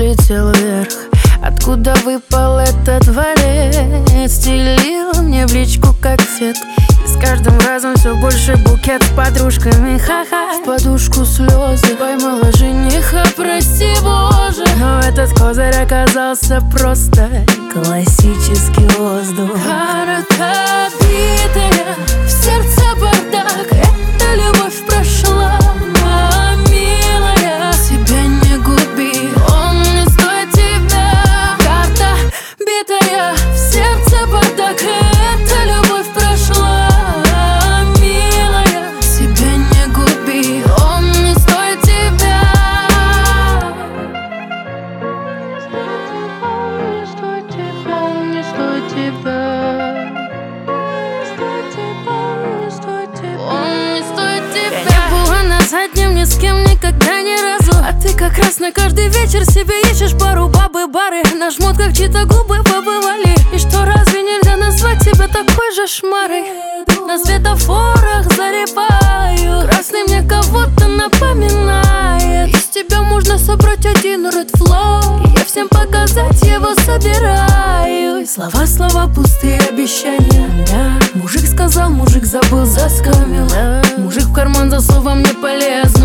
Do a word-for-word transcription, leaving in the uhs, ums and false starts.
взлетел вверх. Откуда выпал этот дворец? Стелила мне в личку как сетка. И с каждым разом все больше букет с подружками. Ха-ха, в подушку слезы. Поймала жениха, прости боже. Но этот козырь оказался просто классический воздух. Карта битая, в сердце бардак. Эта любовь прошла, моя милая. Себя не губи, он не стоит тебя. Карта битая, в сердце бардак. Эта любовь прошла, милая. Себя не губи, он не стоит тебя. Не стоит тебя, не стоит тебя. Он не стоит тебя. Я не была на заднем ни с кем никогда ни разу. А ты как раз на каждый вечер себе ищешь пару. Бабы, бары на жмут, как чьи-то губы побывали. И что, разве нельзя назвать тебя такой же шмарой? На светофорах залипаю. Красный мне кого-то напоминает. Из тебя можно собрать один red flow. И я всем показать его собираюсь. Слова, слова, пустые обещания, да. Мужик сказал, мужик забыл, заскамил, да. Мужик в карман за словом не полез.